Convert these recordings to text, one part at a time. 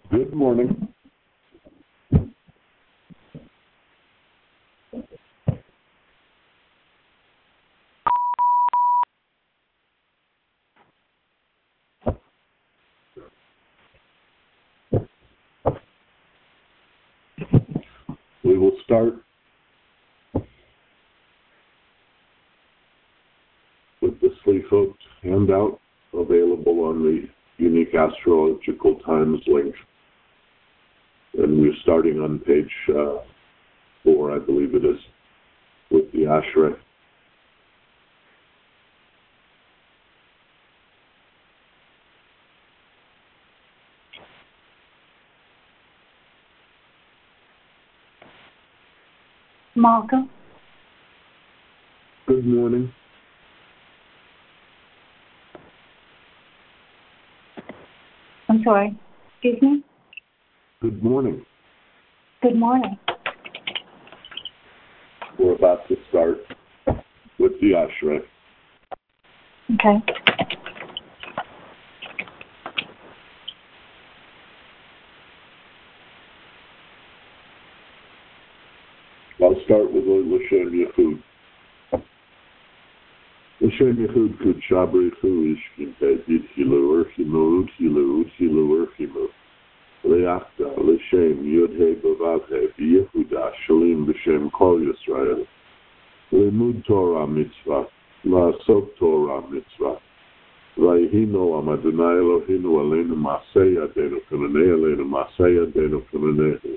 Good morning. We will start with the Slichot handout available on the Unique Astrological Times link. And we're starting on page 4, I believe it is, with the Ashrei. Malcolm. Good morning. I'm sorry. Excuse me? Good morning. Good morning. We're about to start with the Ashrei. Okay. I'll start with L'Shem Yehud. L'Shem Yehud Kud Shabrichu Ishkin Pedid Hilu Urchimu Hilu Hilu Urchimu Leachta L'Shem Yudhe Bavavhe Yehuda Shalim B'Shem Kol Yisrael Limud Torah Mitzvah La'asot Torah Mitzvah Vayhino Am Adonai Eloheinu Aleinu Masei Yadeinu Kananei Aleinu Masei Yadeinu Kananei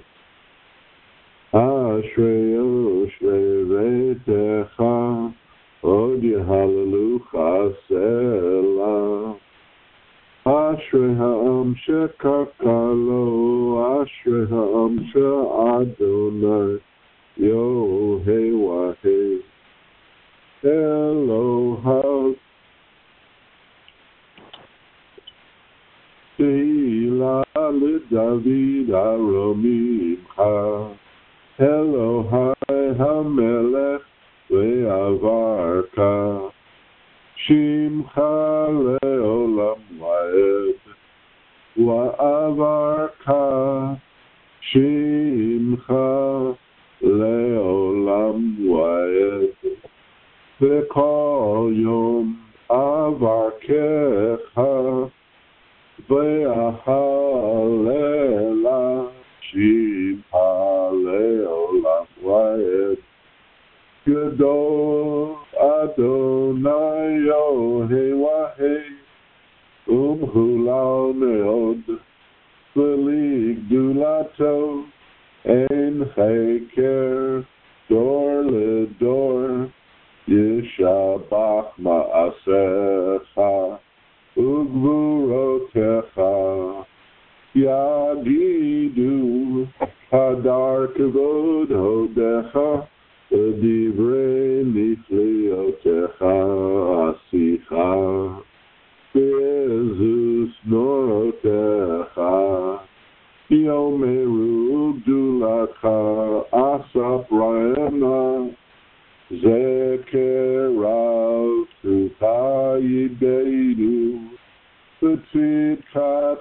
Ashrei Ashrei Vetecha Od Yehalelucha Selah Ashrei Ha'am Shekakalo Ashrei Ha'am She'adonai Yohei Wahei Eloha Tehila LeDavid Aromimcha Elohai HaMelech Ve'avarka Shimcha Le'olam Va'ed Va'avarka Shimcha Le'olam Va'ed Ve'kol Yom Avarkecha Ve'ahalela Shimcha Le'olam Va'ed Gadol Adonai Yohei Wahei Umhulal Meod V'li Gdulato Ein Chaker Dor Ledor Yishabach Ma'asecha Ugvurotecha Yagidu Hadar Kavod Hodecha Divrei Nifliotecha Asicha Bezus Norotecha Yomeru Gdulacha Asap Ra'ena Zekerav Tuchayideinu Tzidkat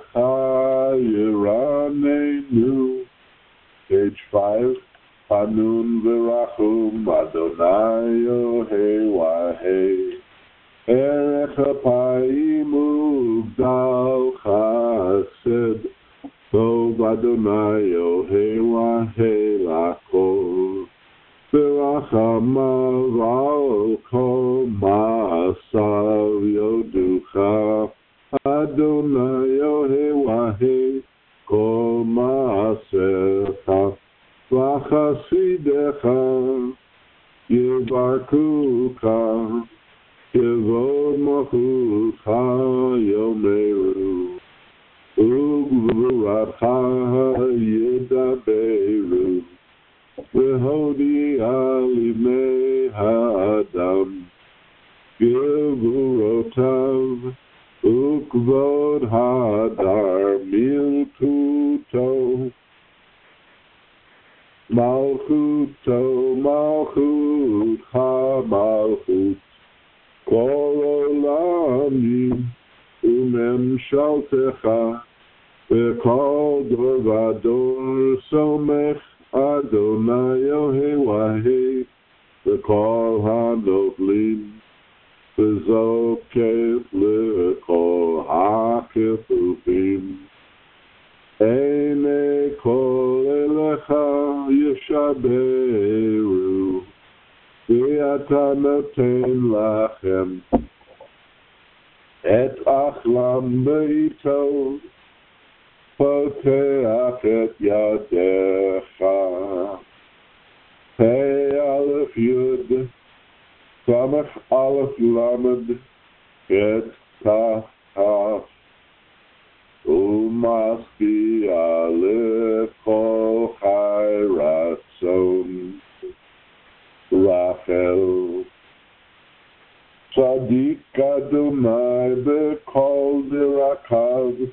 Chayiranenu. Page 5. Hanun V'rachum Adonai Yohei Wahei Erech Apayim Ugdal Chased Tov Adonai Yohei Wahei Lakol V'rachamav Al Kol Ma'asav Yoducha Adonai Yohei Wahei Kol Ma'asecha V'chasidecha Yevarkucha Yevod Malchucha Yomeru Ugvuracha Yedaberu V'hodi Alivnei Ha'adam Gevurotav Ukvod Hadar Milkuto Malchuto, Malchut, Ha-Malchut, Kol Olamim, Umemshaltecha, V'kol dor v'ador somech Adonai Yohei V'kol hanoflim V'zokef l'kol ha'kefufim Eine kol elecha yeshaberu V'ata noten lachem Et achlam beito Poteach et yadecha Hey Aleph Yud Samach Aleph Lamed Et Taf Taf Umaski Aleph Kol Chai Ratzon Rachel Tzadik Adonai B'Kol Dirakav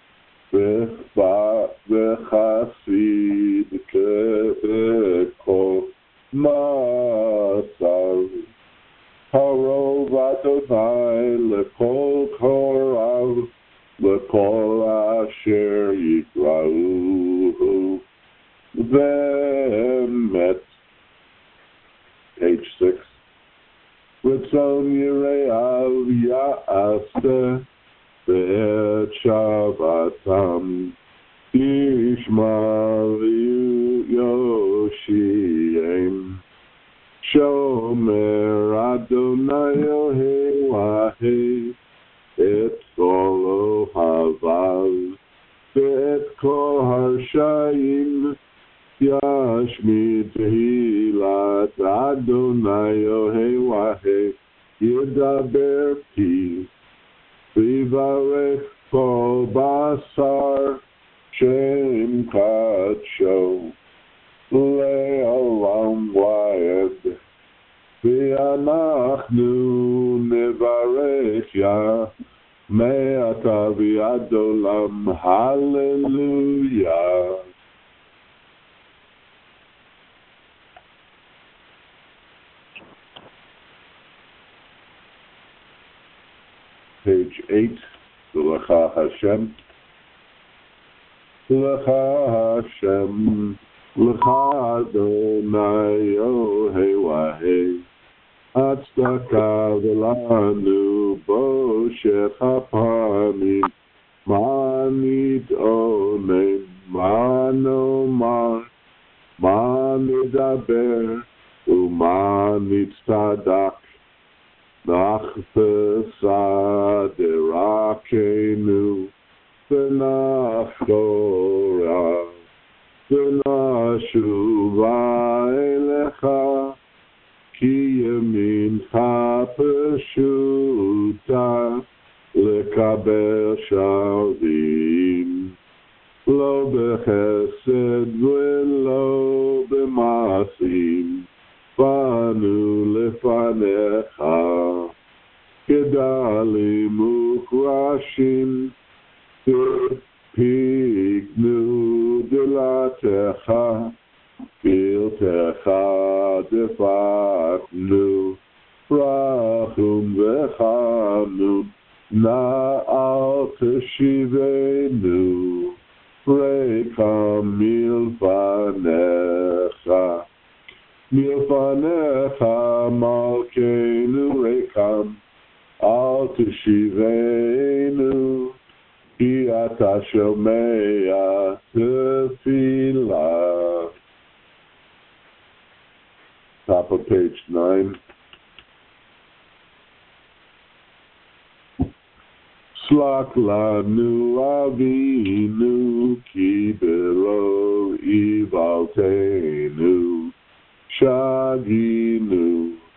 V'chasid K'Kol Masav Harov Adonai L'Kol Korav L'Kol Asher Yikra'uhu V'emet. Page 6. Ritzon Yire'av Ya'aseh Ve'et Shabbatam Yishma V'Yoshiem Shomer Adonai Yohei Wahei Et Kol Ohavav Ve'et Kol Harshayim Yashmi Tehilat Adonai Yohei Wahei Yedaber Pi Vivarech Kol Basar Shem Kadsho Le'olam Vayed V'anachnu Nevarech Ya Me'ata V'ad Olam Hallelujah. Page 8, L'cha Hashem. L'cha Hashem, L'cha Adonai Yohei Wahei, Atzdaka v'lanu bo shechapamim, Manit onem, manomar, manidaber, umanit tzadak, Nachpesa derakenu v'nachora v'nashuva elecha ki yamincha peshuta lekaber shavim lo bechesed v'lo b'masim Banu lefanecha Kedalim ukrashim Pignu delatecha Piltecha defatnu Rachum vechanun Na'al teshivenu Rekam milfanecha Milfanecha malkeinu rekam al teshivenu ki ata shomea tefillah. Top of page 9. Slak lanu avinu ki belo ivaltenu Shaginu,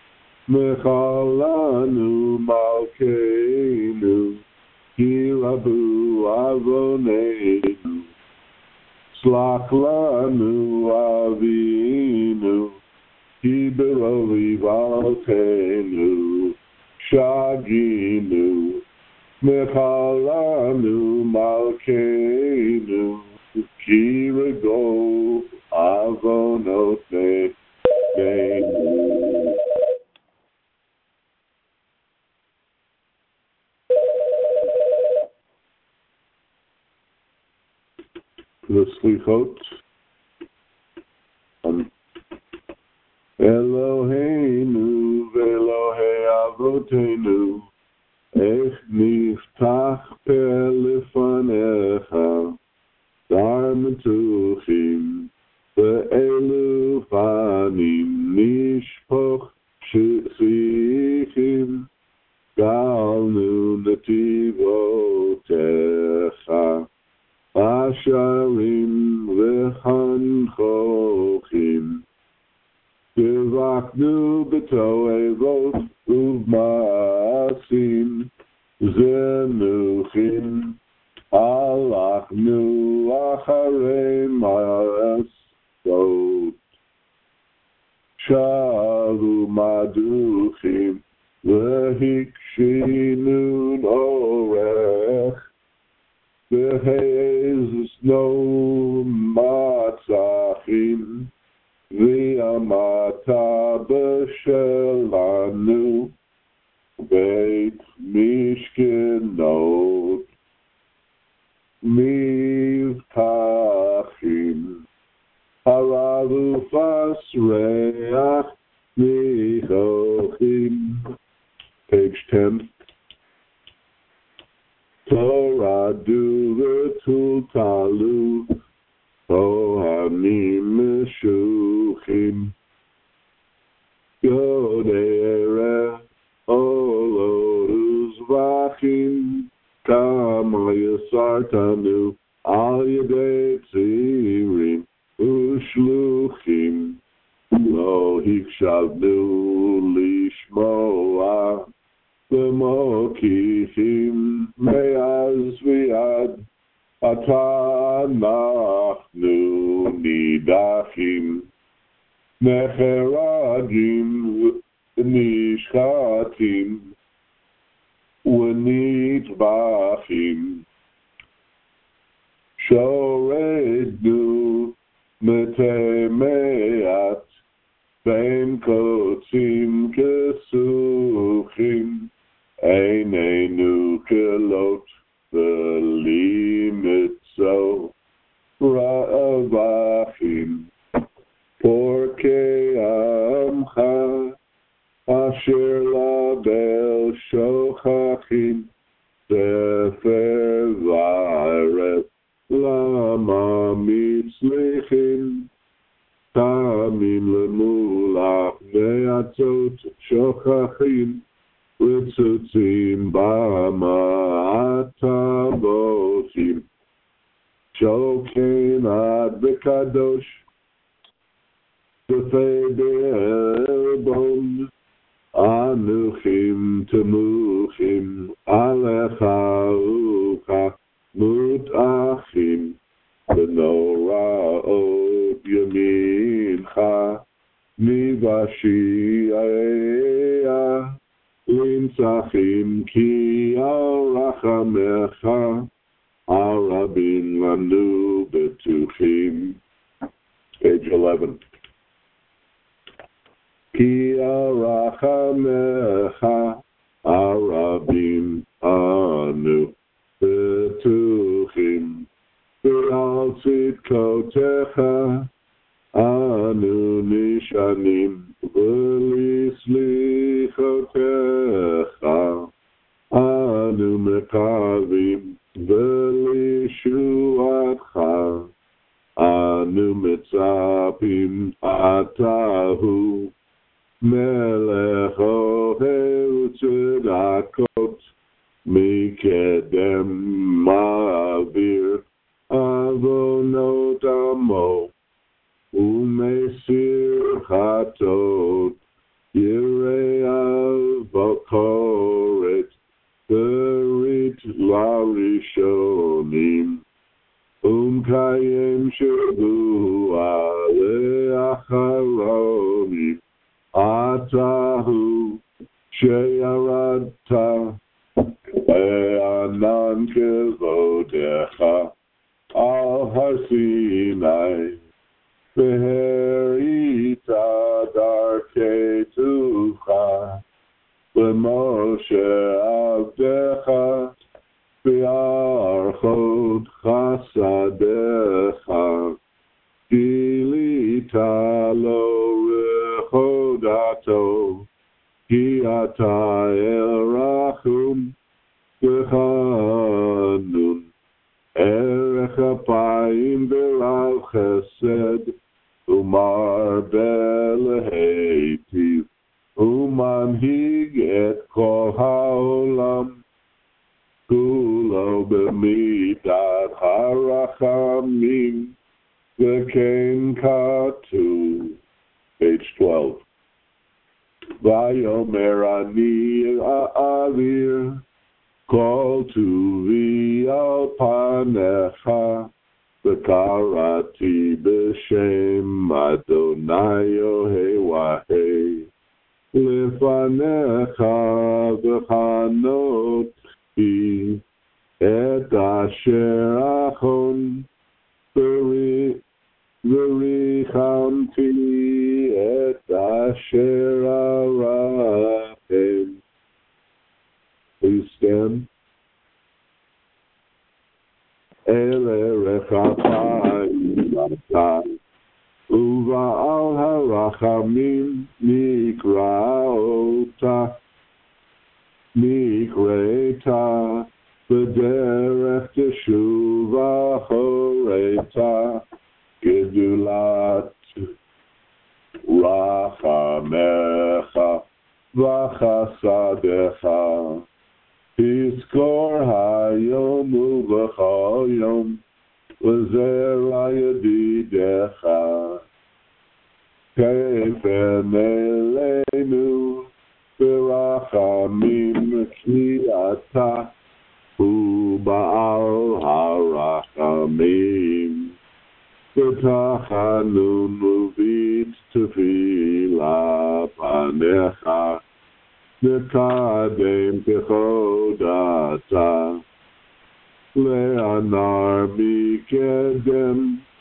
Mechalanu, Malkeinu, Kirabu, Avoneinu, Slaklanu, Avinu, Kiberoli, Valtenu, Shaginu, Mechalanu, Malkeinu, Kirago, Avonote, the Slichot. Eloheinu ve'Elohei Avotenu, Ech niftach peh lefanecha, dar metuchim, ve'elu fanim nishpoch shichim, galnu netivotecha, asharim v'chanchochim, Gevachnu b'toevot uv'ma'asim zenuchim alachnu acharei ma'asot shalu maduchim v'hikshinu orech v'hezno matzachim V'amata b'shelanu beit mishkenot mivtachim haravu fasreach nichochim. Page 10. Torah du v'tul talu Kohanim meshuchim, Yodei olod uzvachim, Kama yasartanu al yedei tzirim ushluchim, Lo hikshavnu lishmoa, V'mokichim me'az v'yad, Atanachnu nidachim necheragim nishchatim v'nitbachim shorednu metemeat ben kotzim kesuchim einenu kelot V'limitzo ra'avachim Porkei amcha Asher label shochachim Sefer v'aret Lama mitzlichim Tamim lemulach Ve'atzot shochachim Ritzutzim ba'ma'atabotim Shokein ad v'kadosh B'fei be'elbon Anuchim temuchim Alecha ucha mutachim B'nora'ot yamincha Mivashi'eya Lintzachim ki arachamecha arabin lanu betuchim. Page 11. Ki arachamecha arabin anu betuchim. V'al tzidkotecha anu nishanim v'lislichotecha anu mekavim v'lishuatcha anu mitzapim atahu melech ohel tzedakot mikedem ma'avir avonot amo Umesir chatot Yirei avokoret Berit larishonim Kayem shavua le'acharonim Atahu sheyarata Ve'anan kevodecha Al har Sinai Ve'herita darketucha Ve'moshe avdecha Be'archot chasadecha, Gilita lo rechodato, Ki ata el rachum v'chanun, Erech apayim v'rav chesed, Umar belehetiv, Umanhig et kol haolam, Kulo b'midat harachamim, V'kein katu. Page 12. Vayomer ani a'avir, Kol tuvi al panecha, V'karati b'shem Adonai Yohei Lefanecha v'chanoti et asher achon v'richamti et asher arachem. Please stand. Ele rechapayim uva al harachamim nikreta b'derech teshuva choreta gedulat rachamecha v'chasadecha Tizkor hayom uv'chol yom v'zera yedidecha Kefen eleinu v'rachamim ki ata hu ba'al harachamim v'tachanun uvit tefila panecha Nekadem techodata le'anar mikedem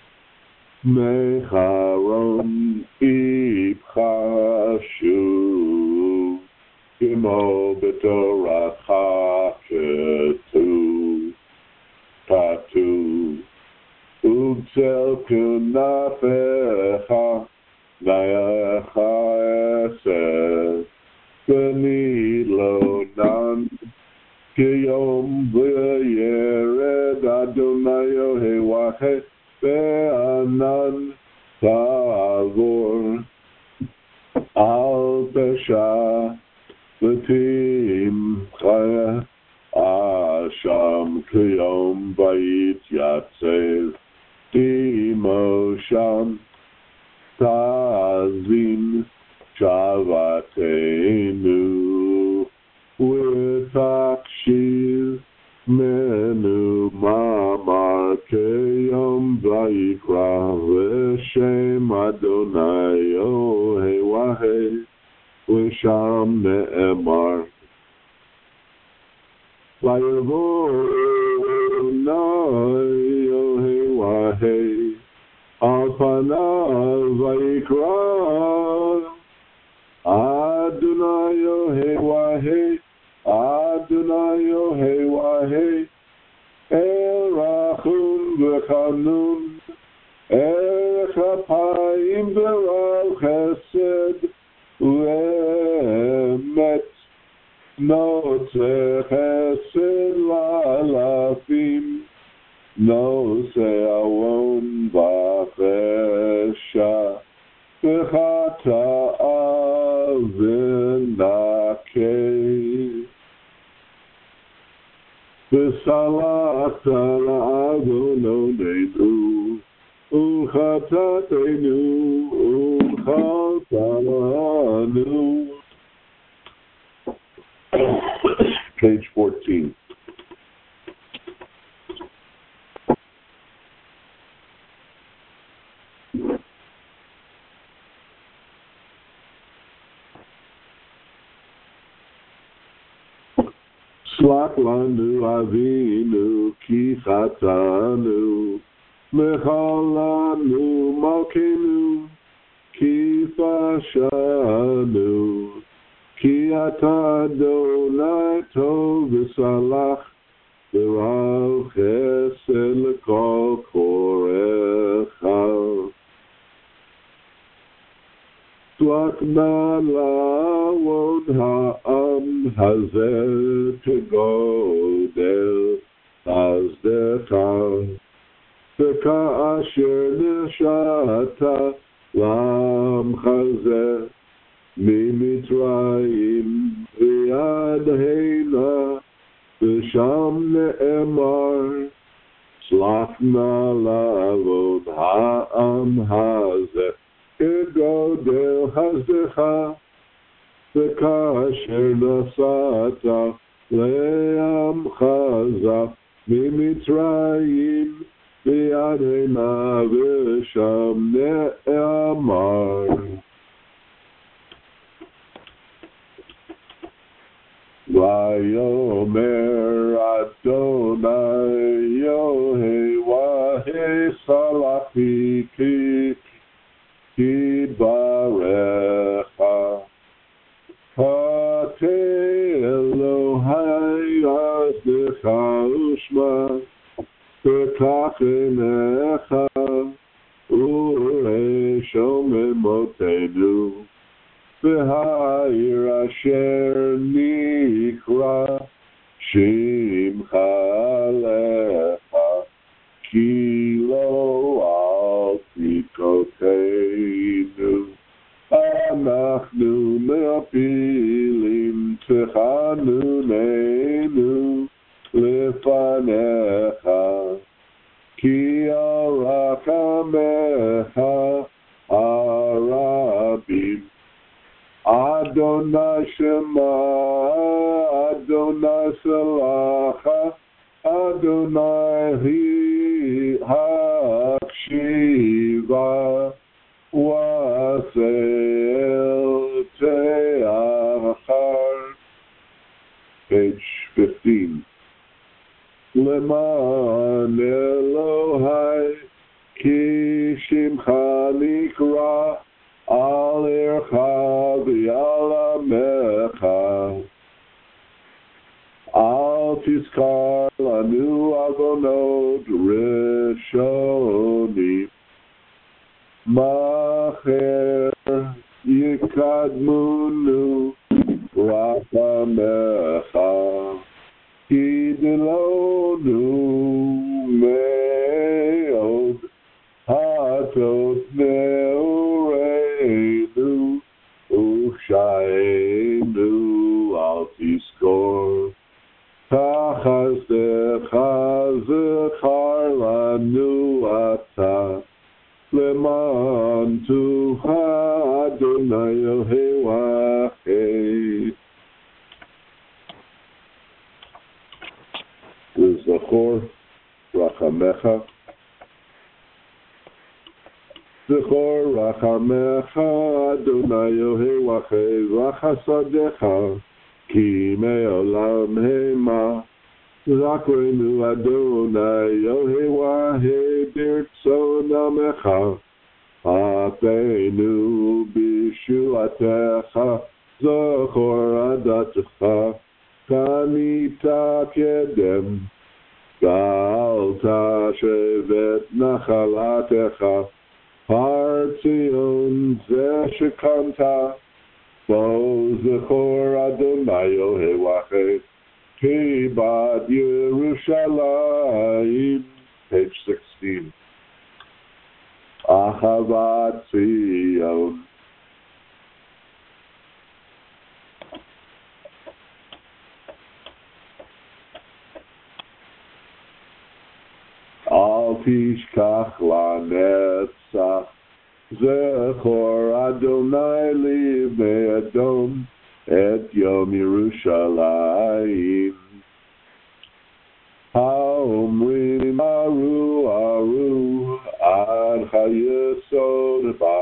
mecharon ipchashu kimo b'toracha patu ugzel kunafecha nayacha esed Benilo nan kiyom v'yered Adonai Yohei Wachet ve'anan ta'avor al pesha v'tim chaya asham kiyom v'yit yatsev timosham ta'azin Shavatenu Witakshiv Menu Mamar Keyom Vaikra Veshem Adonai Yohei Wahei Vesham Ne'emar Vayavor Adonai Yohei Wahei Al Panav Vaikra Adonai Yohei Wahei, Adonai Yohei Wahei, El Rachum v'Chanun, Erech Apayim v'Rav Chesed u'Emet, Notze Chesed la'alafim, Nose Awon v'Chesha, v'Chata'a v'nakeh v'salachta la'adononenu u'chatatenu u'chaltalanu. Page 14. Slak lanu avinu ki chatanu mechalanu malkenu ki fashanu ki ata Adonai tov v'salach ורב חסד לכל קוראיך. צלח נא לעבוד העם הזה כגודל חסדך, וכאשר נשעת לעמך זה ממצרים ויד הנה, ושם נאמר צלח נא לעבוד העם הזה כגודל חסדך, וכאשר נסעת לעמך זה ממצרים ויד הנה, ושם נאמר ויאמר אדוני יהוה סלחי כי ברך חטא אלוהי עזך ושמע פתח עיניך וראה שוממותנו והעיר אשר נקרא שמך לך כי לא על תקותינו אנחנו מפילים תחנוננו לפניך כי על רחמיך הרבים. אדוני שמע, אדוני סלחה, אדוני הקשיבה, ועשה אל תאחר. Page 15. למען אלוהי כי שמך נקרא על עירך ועל עמך, אל תזכר לנו עוונות ראשונים, מאחר יקדמנו רחמך, כי דלנו מאוד הטות נעורינו, ופשענו אל תזכור. חסדך זכר לנו אתה, למען תוכל אדוני אלוהי. וזכור רחמך, זכור רחמך אדוני אלוהי וחסדך כי מעולם המה. זכרנו אדוני אלוהי ברצון עמך, אפינו בישועתך, זכור עדתך, קנית קדם, גאלת שבת נחלתך, הר ציון זה שקמת, בו זכור אדוני אלוהי כי בad Yerushalayim. Page 16. Ahavat Zion. Al tishkach lanetzach zechor Adonai livnei Edom et Yom Yerushalayim. Haomrim aru aru ad hayesod ba.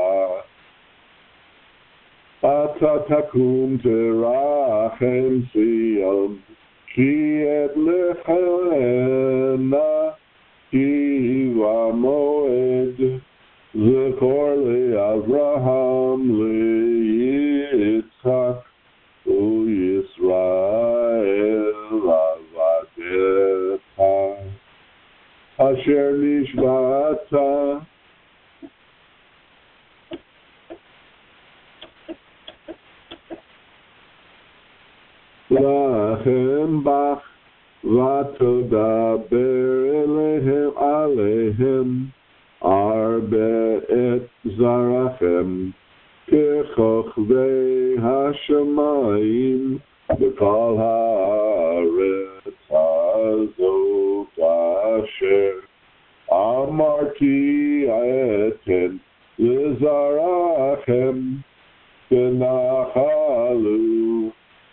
Ata takum terachem Zion ki et lechena ki vamoed zechor leAvraham leYitzchak uYisrael avadeh. asher nishbata lachem bach vatodaber elehem alehem arbe et zarachem kechochvei hashamayim b'kol haaretz hazot asher amarti eten lizarachem v'nachalu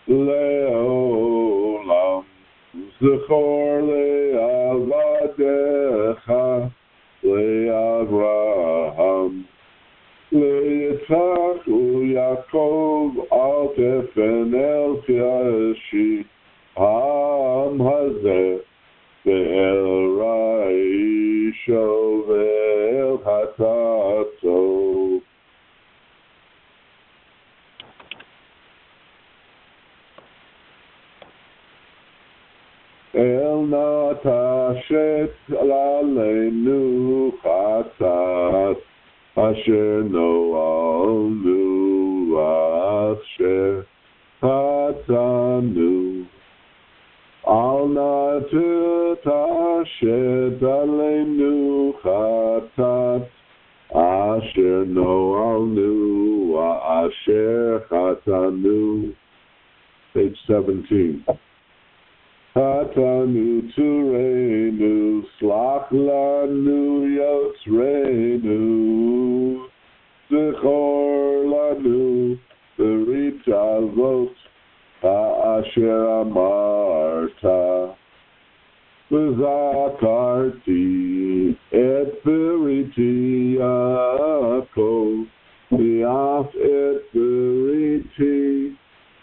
leolam zechor le'avadecha le'avraham le'yitzchak u'yakov al tefen el chashi ha'am hazeh ve'el ra'isho ve'el hatato. El natashet lalenu chatat asher no'alnu asher chatanu al natashet lalenu chatat asher no'alnu asher chatanu. Page 17. Hatanu Tureinu, Slach Lanu Yotzreinu, Zichor Lanu, Berit Avot, Asher Amarta, Zakarti, Et Beriti Yaakov, Biaf Et Beriti,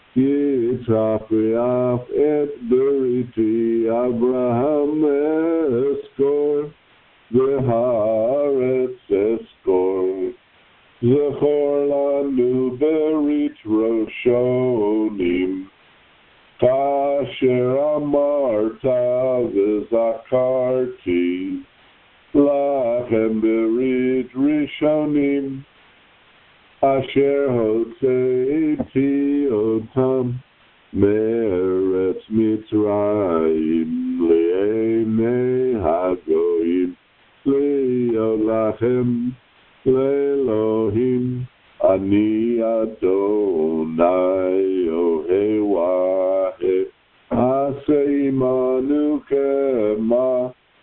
Yitzhak et beriti Abraham eskor v'haaretz eskor zechor lanu berit roshonim kasher amarta v'zakarti lachem berit rishonim asher hotzeiti otam me'eretz Mitzrayim le'enei hagoyim le'olachem le'elohim ani Adonai ohei wahei ha'seimanu kema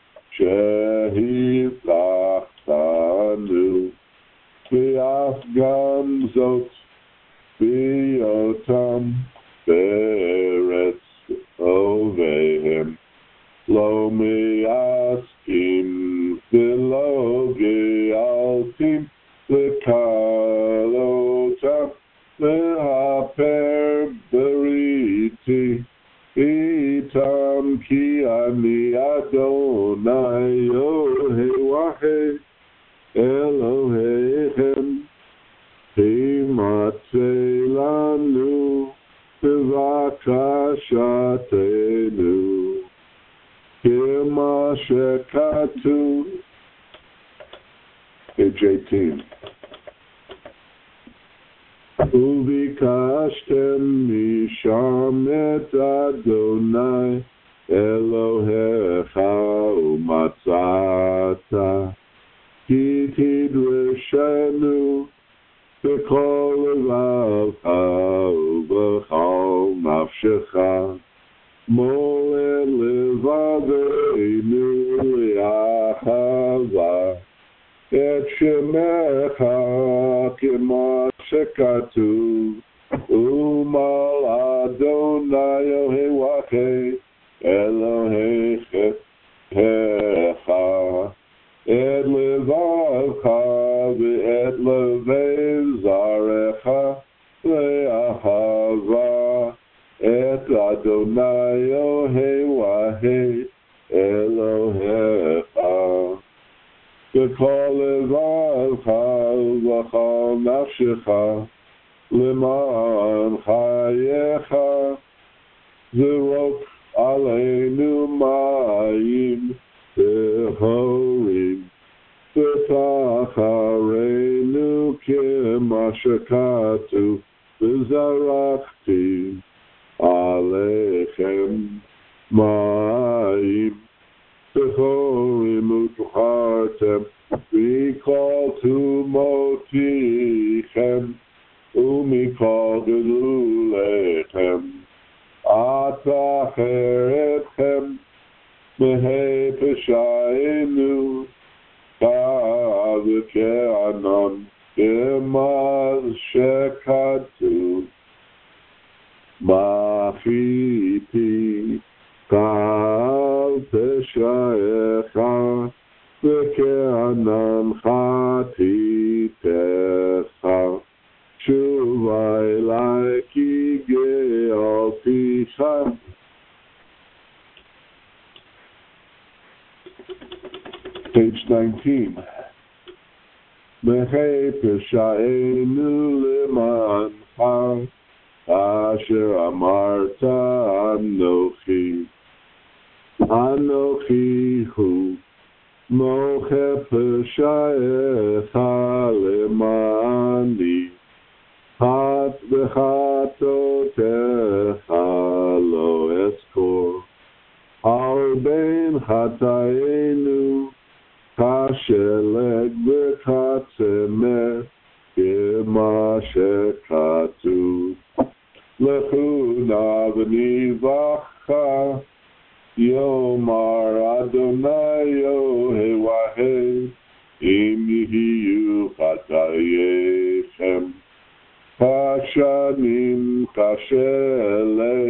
shehivlachtanu V'af gam zot v'yotam be'eretz ovehem lo mi'askim v'lo ge'altim v'kalotam v'haper beriti itam ki ani Adonai ohei wahei Elohechem Himatzei lanu B'vakashatenu Kima shekatu. Page 18. Uvikashtem misham et Adonai Elohecha umatzata Ki tidrishenu b'kol levavcha u'b'chol nafshecha moled levaveinu li'achava et shemecha k'ma shekatuv u'mal Adonai Yohei wachei Elohecha et levavcha ve'et levev zarecha le'ahava et Adonai Yohei wahei Elohecha v'kol levavcha v'chol nafshecha l'ma'an chayecha zerok aleinu ma'ayim Behold אחרינו כמה שכתוב, וזרקתי עליכם מים טהורים וטהרתם, וכל טומאותיכם ומכל גלוליכם, אטהרתכם מהי פשענו, וכענן כמה שכתוב, מחיתי כל פשעיך, וכענן חטאתך, שובה אלי כי גאלתיך. Page 19. מהי פשענו למענך, אשר אמרת אנוכי הוא, מוחה פשעיך למעני, וחטאותיך לא אזכור. על בין חטאינו כשלג וכצמר, כמה שכתוב, לכו נא ונבכה, יאמר אדוני יהוה, אם יהיו חטאיכם כשנים כשלג,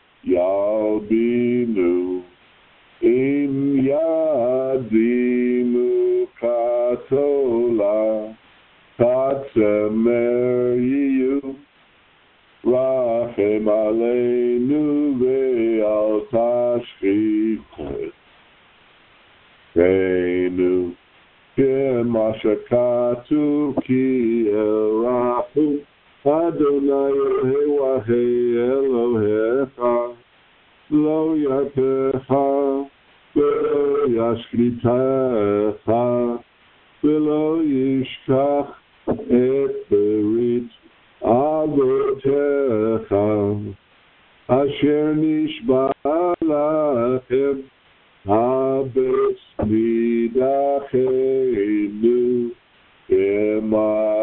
ילבינו, אם ידימו כתולה, כצמר יהיו, רחם עלינו ואל תשחיתנו, כמה שכתוב כי אל אדוני יהוה אלוהיך, לא ירפך ולא ישחיתך, ולא ישכח את ברית אבותיך, אשר נשבע לכם, הבט נידחנו, כמה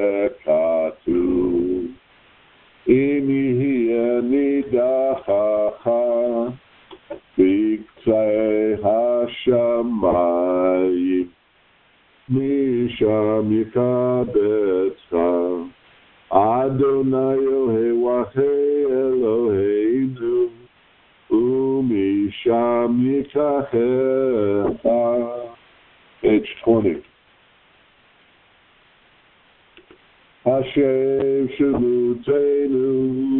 שכתוב, אם יהיה נידחך בקצה השמיים, משם יקבצך אדוני יהוה אלוהינו, ומשם ייקחך. Page 20. השב שבותנו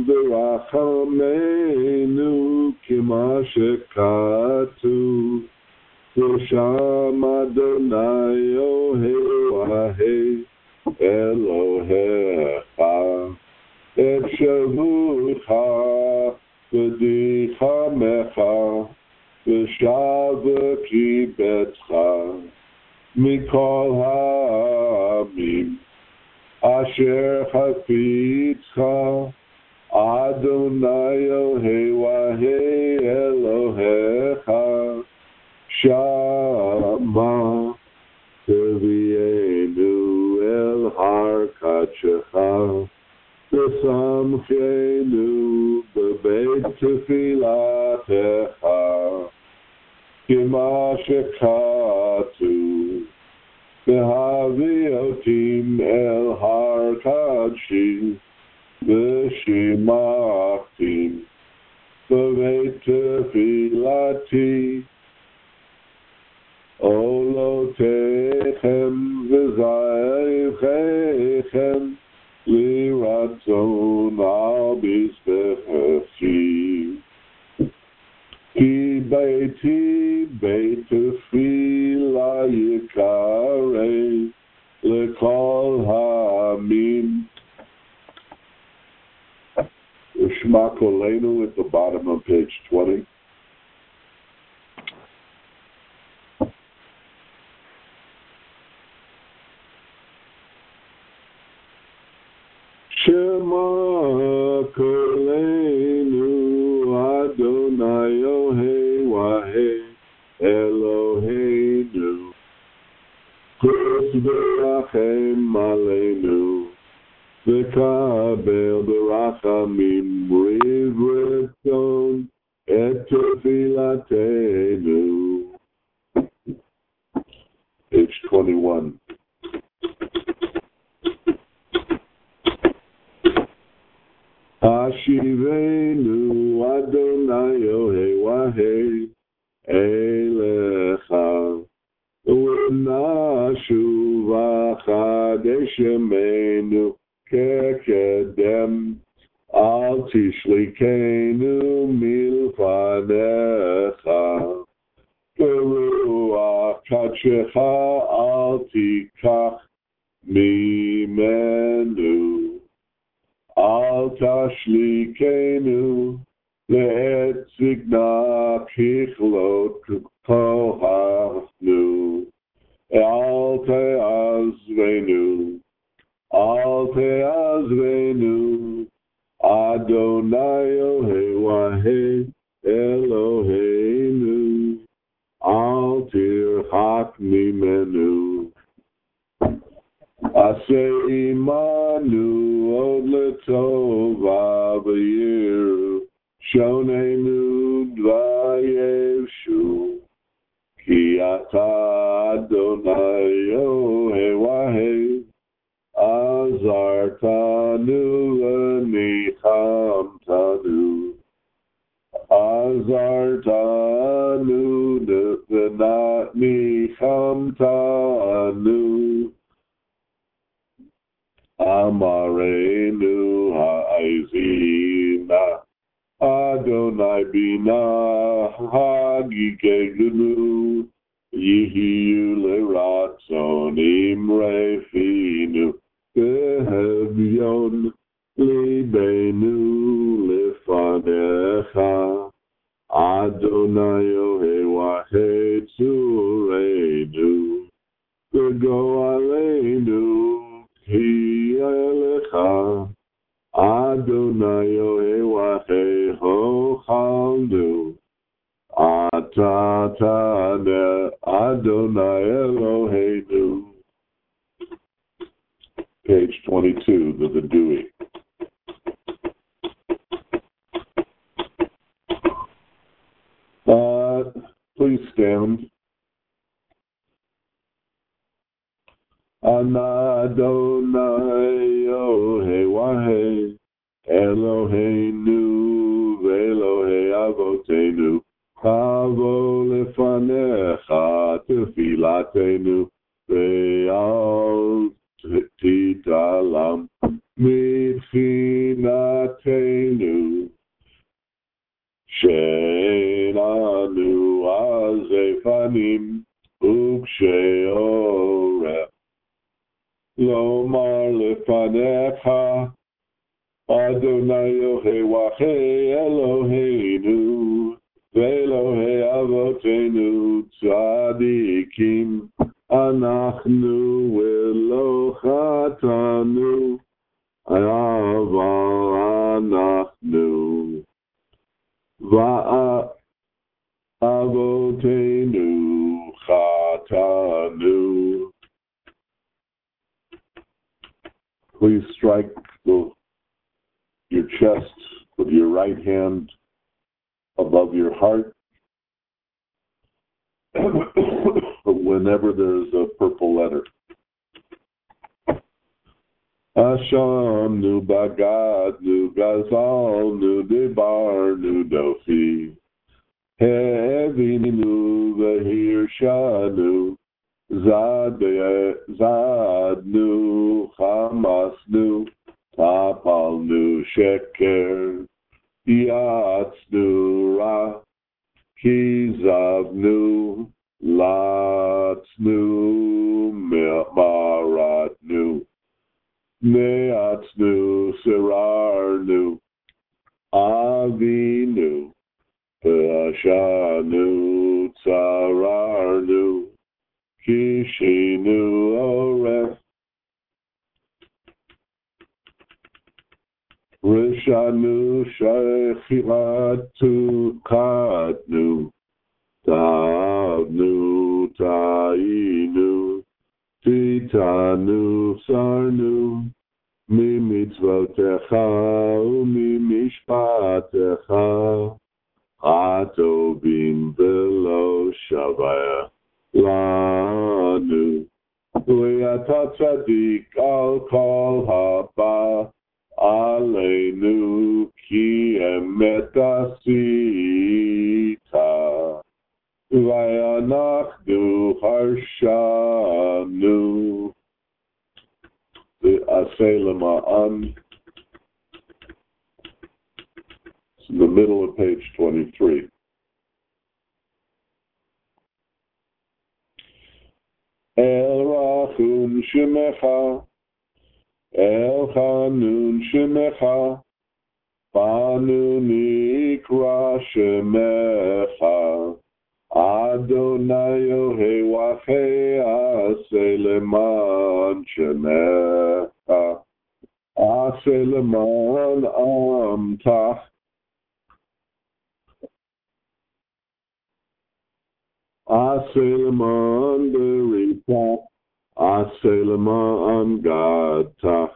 ורחמנו, כמה שכתוב, ושם אדוני יהוה אלוהיך, את שבותך ודיחמך, ושב וקיבצך מכל העמים, אשר חפיצך, אדוני יהוה אלוהיך, שמה תביאנו אל הר קדשך, ושמחנו בבית תפילתך, כמה שכתוב, והביא אותי אל הר קדשי, ושימחתי בבית תפילתי. עולותיכם וזרעיכם לרצון על מזבחי, כי ביתי בית תפילה יקרא לכל העמים. Shema Kolenu at the bottom of page 20. Shema Kolenu Adonai Yohei Wahei Eloheinu Chus Berachem Aleinu V'kabel Berachamim Riv Retzon Et Tefilatenu. Page 21. Hashivenu Adonai Yohei Wahei Elecha U'nashuv Chadeshemenu Kekedem Al Tishlikenu Milfanecha Beruach Kadshecha Al Tikach Mimenu Al Tashlikenu Le'et Zigna Kichlot Kohachnu Al Te'azvenu Adonai Yohei Wahei Eloheinu Al Tirchak Mimenu Aseh Imanu Od Letova V'yiru Shonenu Dvayevshu Ki Ata Adonai Yohei Wahei Azartanu V'nichamtanu Azartanu V'nichamtanu Amarenu Ha'izina Adonai Bina Hagigegunu Yihiyu Leratzon Imrefinu Behevyon Libenu Lefanecha Adonai Yohei Wahei Tzureinu Go Aleinu Ki Elecha Adonai Yohei Wahei Hochalnu Atatane Adonai Eloheinu. Page 22, the Dewey. Please stand. Adonai Yohei Wahei Eloheinu Ve'Elohei Avotenu Chavo lefanecha tefilatenu ve'al titalam mitchinatenu she'enanu azefanim uksheoreh lomar lefanecha Adonai Yohei Wahei Eloheinu Ve'Elohei Avotenu Tzadikim Anachnu Ve'lo Chatanu Aval Anachnu Va'avotenu Chatanu. Please strike your chest with your right hand above your heart whenever there's a purple letter. Asham nu bagad nu gazal nu debar nu dofi hevi nu vahir shanu zad nu hamas nu tapal nu sheker yatsnu ra kizavnu latsnu maratnu neatsnu serarnu avinu pashanu tsararnu kishinu oref. Shanu Shechiratu Kadnu Tavnu Tainu Titanu Sarnu Mimitzvotecha Umimishpatecha Atobim Velo Shavaya Lanu Leata Tzadik Al Kol Haba Aleinu Ki Emet Asita Vayanachnu Harshanu the Aselema on it's in the middle of page 23. El Rachum Shemecha El Chanun Shemecha Panu Nikra Shemecha Adonai Yohei Aseleman Shemecha Aseleman Amtach Aseleman Beritach Aseleman Gadtach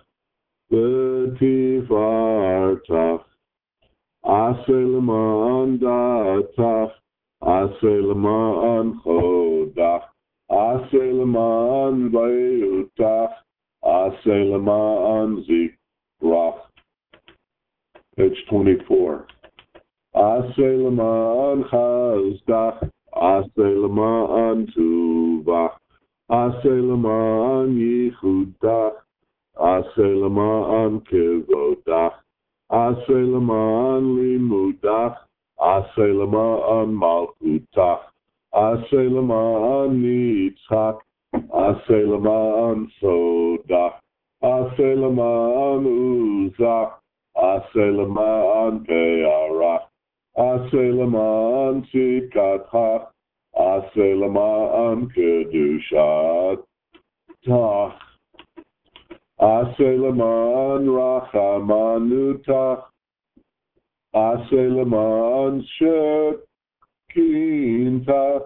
Betivartach Aseleman Datach Aseleman Chodach Aseleman Vayutach Aseleman Zikrach. Page 24. Aseleman Chazdach Aseleman Tuvach Aseleman Yichudach Aseleman Kivodach Aseleman Limudach Aseleman Malchutach Aseleman Nitzchak Aseleman Sodach Aseleman Uzach Aseleman Pearach Aseleman Tzidkatach Aseleman Kedushat Tach Aseleman Rachamanutach Aseleman Shekintach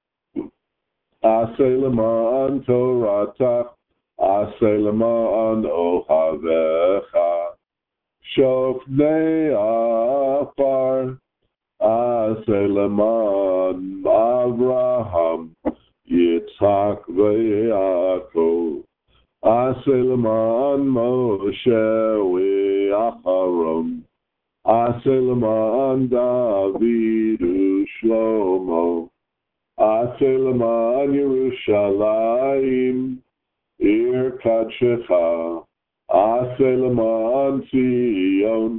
Aseleman Toratach Aseleman Ohavecha Shofnei Afar Aseleman Avraham Yitzhak Ve'Yaakov Aseleman Moshe Ve'Aharon Aseleman David Shlomo Aseleman Yerushalayim Ir Kadshecha Aseleman Zion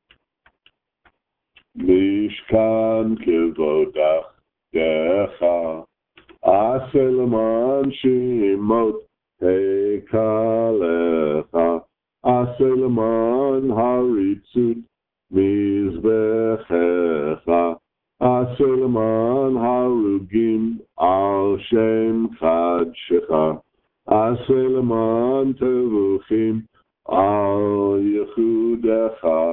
Mishkan Kivodach Decha Aseleman Shemot Hekalecha Aseleman Haritzut Mizbechecha Aseleman Harugim Al Shem Chadshecha Aseleman Tevuchim Al Yehudecha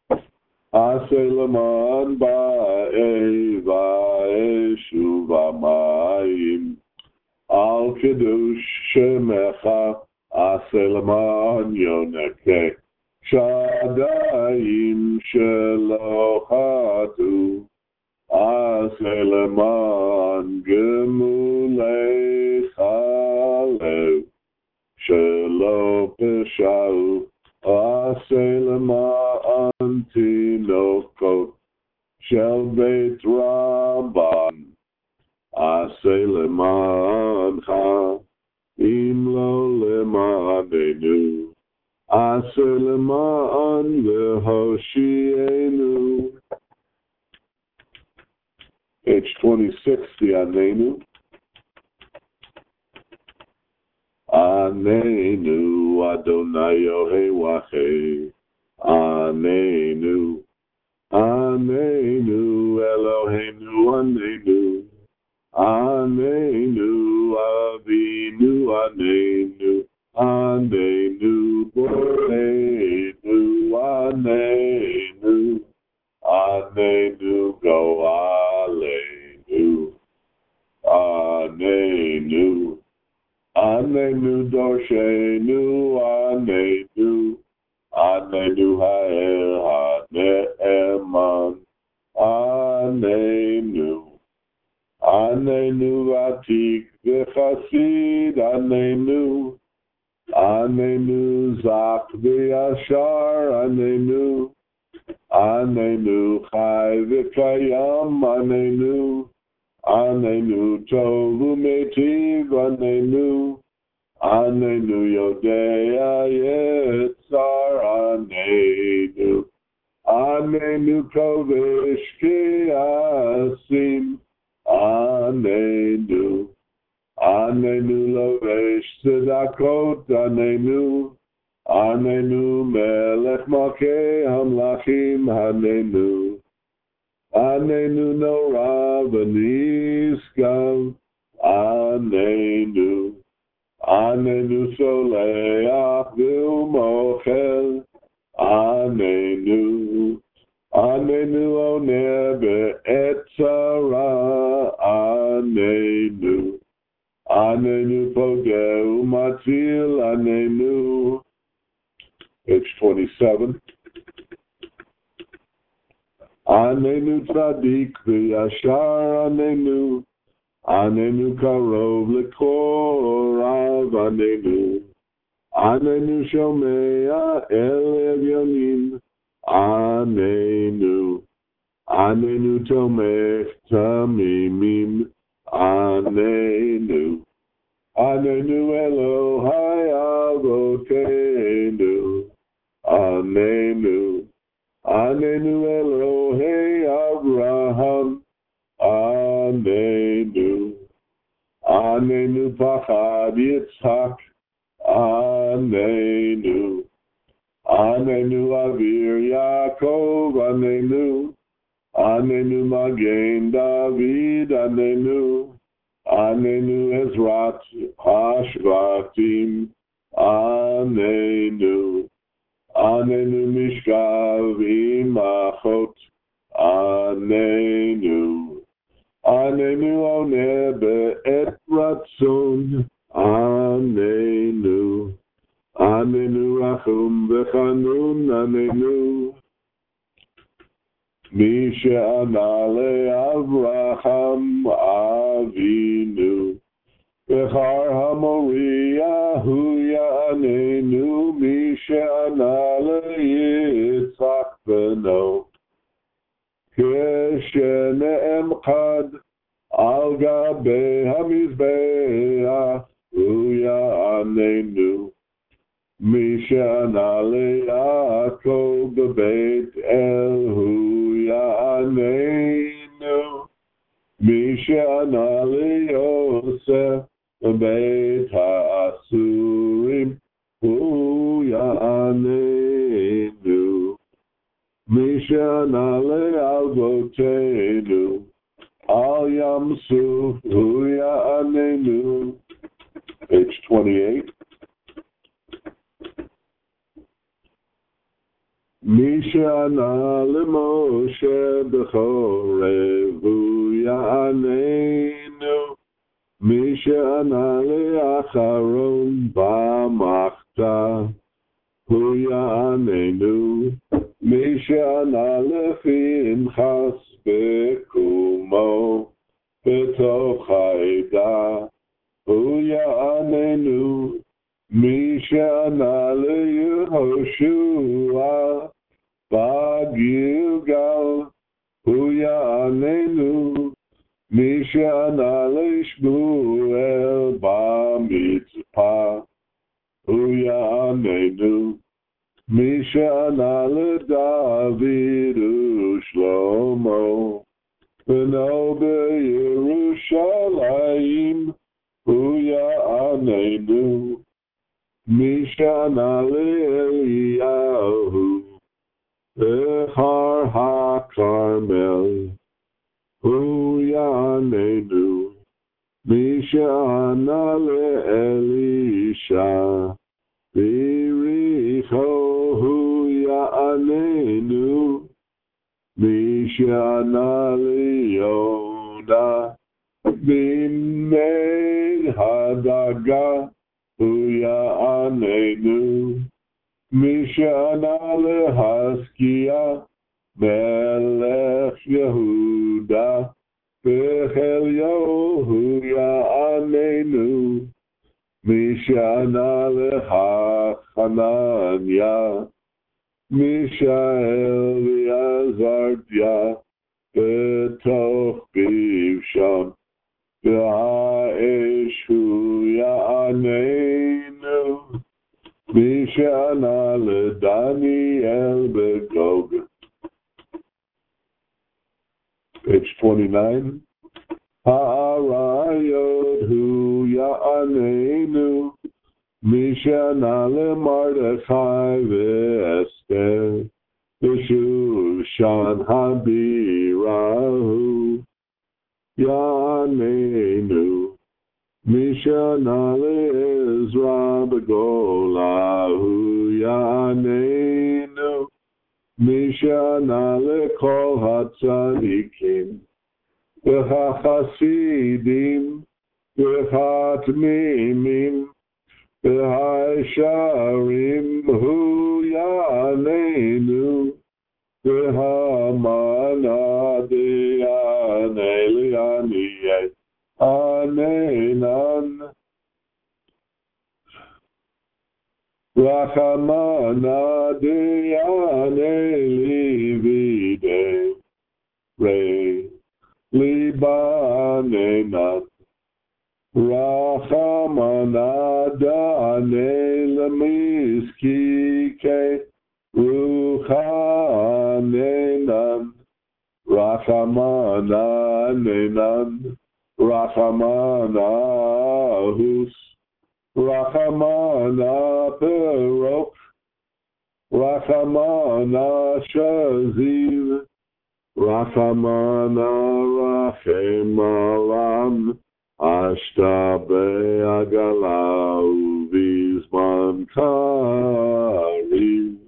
Aseleman Ba'e Va'eshu V'mayim Al Kiddush Shemecha Aseleman Yonekeh Shadayim Shelochatu Aseleman Gemulei Chalev Shelo Peshau Aseleman Tinokot Shel Beit Rabban Aseleman Ha Imlo Lemanenu Aseleman Lehoshienu. Page 26, the Anenu. Anenu Adonai Yohei Wachei Anenu Anenu Eloheinu Anenu Anenu Avinu Anenu Anenu Boreinu Anenu Anenu Dorshenu, Anenu, Anenu Ha'el HaNe'eman, Anenu, Anenu Vatik V'Chasid, Anenu, Anenu Zak V'Yashar, Anenu, Anenu Chai V'Kayam, Anenu, Anenu Tovu Metiv, Anenu, Anenu Yodea Yetzar, Anenu, Anenu Kovesh Kiasim, Anenu, Anenu Lovesh Tzedakot, Anenu, Anenu Melech Malkei Hamlachim, Anenu, Anenu Nora V'Niskav, Anenu, Anenu Soleach V'Umochel, Anenu, Anenu Oner Be'etzara, Anenu, Anenu Pogeu Matil, Anenu. Page 27. Anenu Tzadik V'Yashar, Anenu, Anenu Karov L'Korav, Anenu, Anenu Shomea El Evyonim, Anenu, Anenu Tomech Tamimim, Anenu, Anenu Elohai Avotenu, Anenu, Anenu Elohei Abraham, Anenu, Anenu Pachad Yitzhak, Anenu, Anenu Avir Yaakov, Anenu, Anenu Magen David, Anenu, Anenu Ezrat Hashvatim, Anenu, Anenu Mishkav Imachot, Anenu, Anenu Oner Be'et Ratzon, Anenu, Anenu Rachum V'Chanun, Anenu, Mi she'ana le'Avraham Avinu, V'char HaMoriah Hu Ya'anenu, Mi she'ana le'Yitzchak Beno, Keshene'em Chad Al Gabe HaMizbeach Hu Ya'anenu, Mi she'ana le'Yaakov B'Beit El Hu Ya'anenu, Mi she'ana le'Yosef B'Beit HaAsurim Hu Ya'anenu, Mi she'ana le'Avotenu Al Yam Suf Hu Ya'anenu. Page 28. Mi she'ana leMoshe b'chorev Hu Ya'anenu, Mi she'ana le'Acharon b'machta Hu Ya'anenu, Mi she'ana lePinchas b'kumo b'tov chayda Hu Ya'anenu, Mi she'ana leYehoshua b'Gilgal Hu Ya'anenu, Mi she'ana leShmuel b'Mitzpah Hu Ya'anenu, Mi she'ana leDavid uShlomo b'no b'Yerushalayim Hu Ya'anenu, Mi she'ana leEliyahu B'char HaKarmel Hu Ya'anenu, Mi she'ana leElisha B'Yericho Hu Ya'anenu, Mi she'ana leYonah B'Meid hadaga huya anenu mishana lehaskia melech Yehuda bechel Yehuya anenu mishana lehachananya Mishael v'azartia betoch bivsham v'ha'esh hu ya'anenu Mishana l'Daniel b'Gog. Page 29. Ha'arayot hu ya'anenu Mishana leMordechai v'Esther v'Shushan habirahu Ya'anenu Mishana le'Ezra b'Golahu Ya'anenu Mishana le'Kol hatzadikim v'hachasidim v'hatmimim V'ha'isharim hu ya'anenu V'ha'mana di'ane li'aniyeh anenan Rachamana di'ane livide Re libanenan Rachamana da'ane lemiskike ruchanenan Rachamana nenan Rachamana hus Rachamana perok Rachamana shaziv Rachamana rachem alam Ashta be'agala uvizman karim.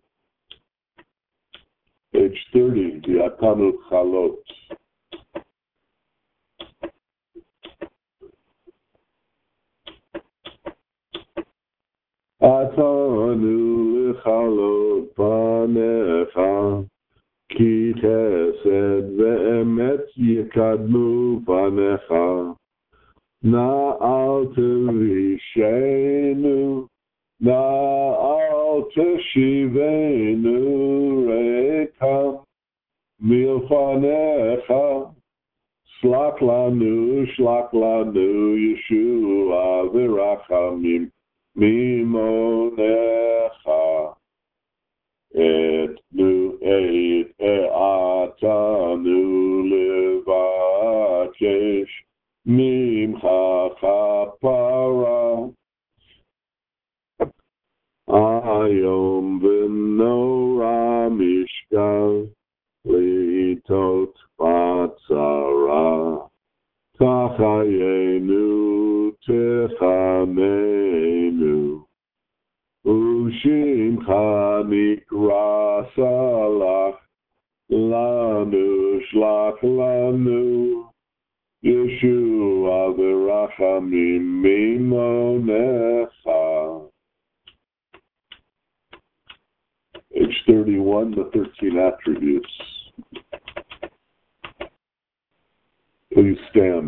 Page 30, the Atanut Chalot. Atanu lechalot panecha ki chesed ve'emet yikadmu panecha Na'al tevishenu, na'al teshivenu rekam milfanecha, shlach lanu, Yeshua v'rachamim mimonecha, et atanu levakesh, Mimcha chapara Ayom v'nora mishkal Litot batzara Tachayenu techanenu Ushimcha nikra salach Lanu shlach lanu Yeshua v'rachamim mimonecha. Page 31, the 13 attributes. Please stand.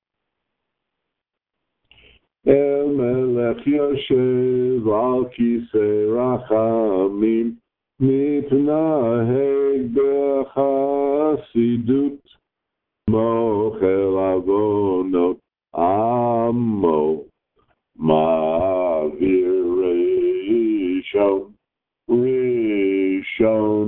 El melech yoshev al kisei rachamim mitnaheg b'chasidut Mochel avonot amo ma'avir rishon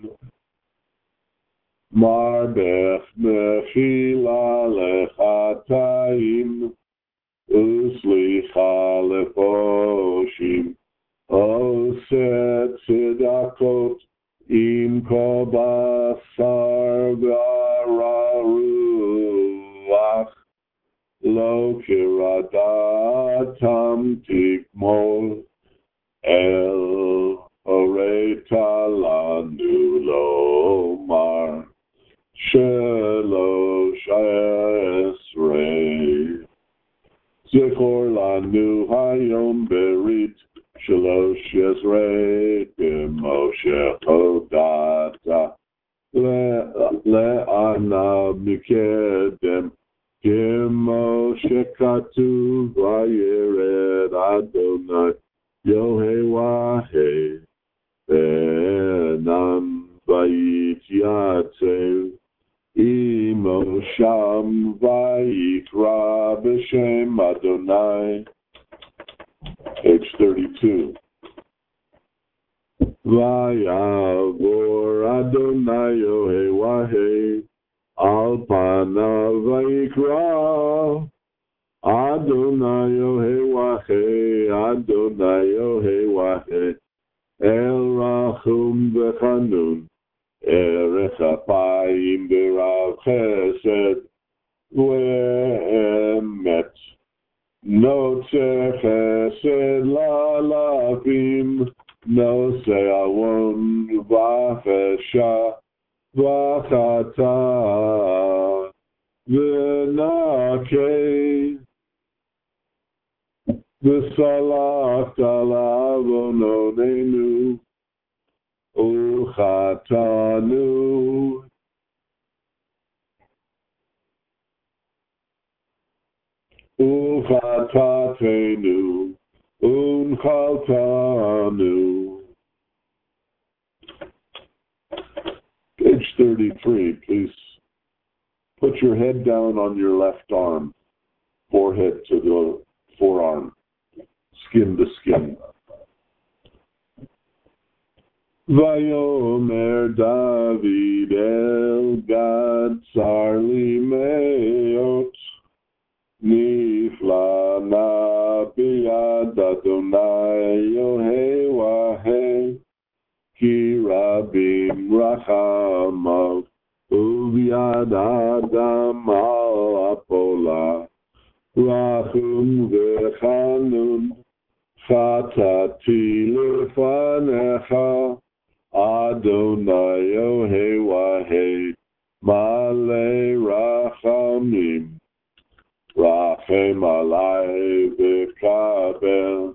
marbech mechila lechatayim uslicha lefoshim oset tzedakot im kobasar v'araruach lo kiradatam tikmol el oreta lanu lomar shelo esrei Zechor lanu hayom berit shalosh Yezreim Moshe Hodata le'ana mikedem Moshe katuv vayered Adonai Yohei Benam vayit yatsev Imo sham vayikra b'shem Adonai. Page 32. Vayavor Adonai Yohei Wahei al panav vayikra Adonai Yohei Wahei Adonai Yohei Wahei El Rachum v'Chanun Erech Apayim B'Rav Chesed V'Emet Notze Chesed La'alafim Nose Awon V'Chesha V'Chata V'Nakei V'Salach Ta'lavononenu Uchatanu Uchatatenu Unchaltanu. Page 33, please. Put your head down on your left arm, forehead to the forearm, skin to skin. Vayomer David El Gad Sarli Meot Nifla Na Biyad Adonai Yohei Wahei Ki Rabim Rachamav Ubiyad Adam Al Apola Rachum V'Chanun Chatati Lefanecha Adonai Yohei Wahei Malei Rachamim Rachem Alai V'Kabel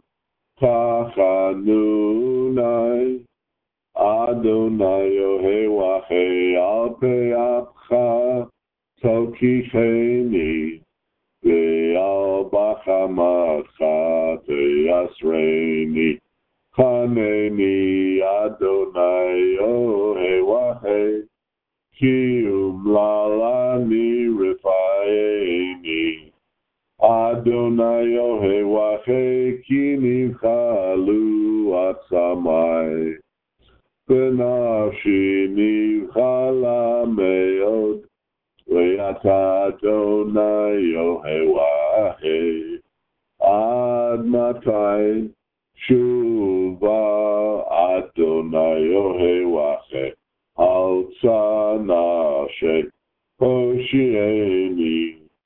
Tachanunai Adonai Yohei Wahei Al Pe'apcha Tokicheni Ve'al Bachamatcha Te'yasreini Chaneni Adonai Yohei Wahei Ki umlalani rifaeni Adonai Yohei Wahei Ki nivchalu atzamai Benafshi nivchala meod Ve'ata Adonai Yohei Wahei Ad matai Shuva Adonai Yohei Wahei Al Tzanashe Hoshieni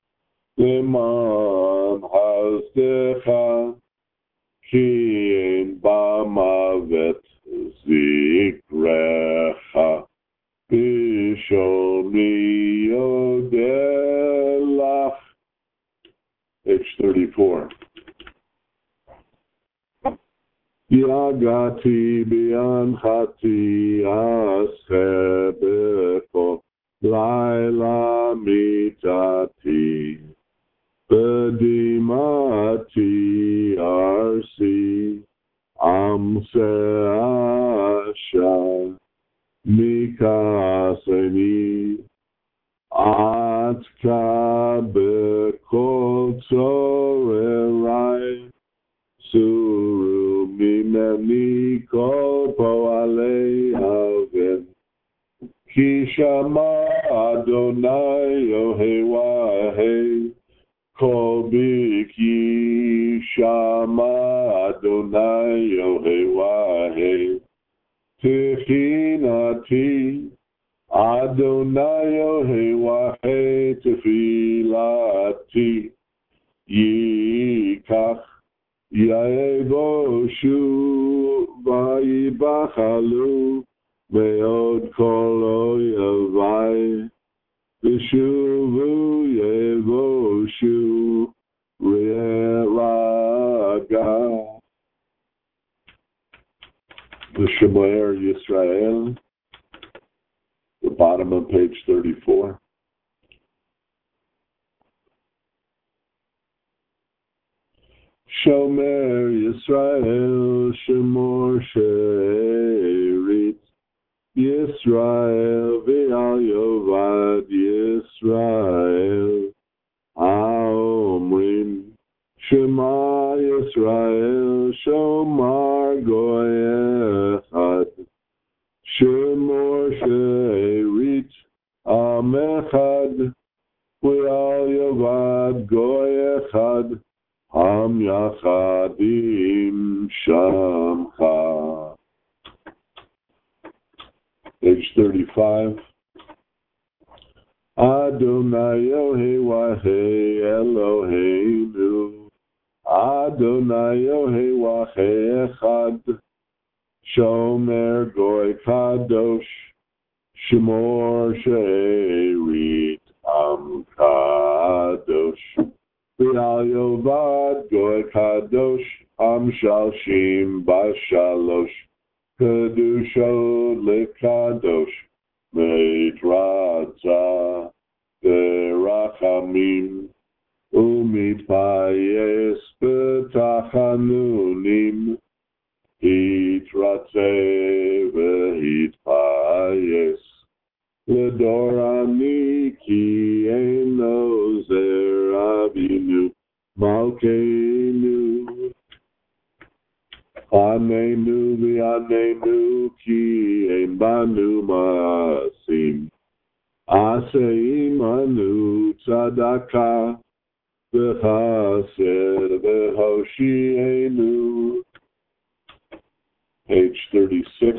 Leman Hasdecha Ki Ein Bamavet Zikrecha Bishomi Yodelach. Page 34. Yagati bianchati aschebeko laila mitati bedimati arsi amse asha mikaseni atka bekol tzorerai Suru mimeni kol poalei haven Ki shama Adonai Yohei Wahei Kol biki shama Adonai Yohei Wahei Techinati Adonai Yohei Wahei Tefilati Yikach Yevoshu vayibachalu meod kol oyavai v'shuvu yevoshu Haga. The Shemer Yisrael, the bottom of page 34. Shomer Yisrael, Shemor Sherit, Yisrael, V'al Yovad Yisrael, Haomrim, Shema Yisrael, Shomar Goy Echad, Shemor Sherit, Am Echad, V'al Yovad Goy Echad, Am Yachadim Shamcha. Page 35. Adonai Yohei Wahei Eloheinu. Adonai Yohei Wahei Echad. Shomer Goy Kadosh. Shemor She'erit Am Kadosh. V'al Yovad Goy Kadosh, Am Shalshim Bashalosh, Kedushot Lekadosh, Meitratza, Berachamim, Umitpayes B'tachanunim, Hitratze V'hitpayes, Ledorani ki eno zer avinu malkeinu anenu v'anenu ki ein banu maasim aseim anu tzedakah v'chased v'hoshienu. Page 36.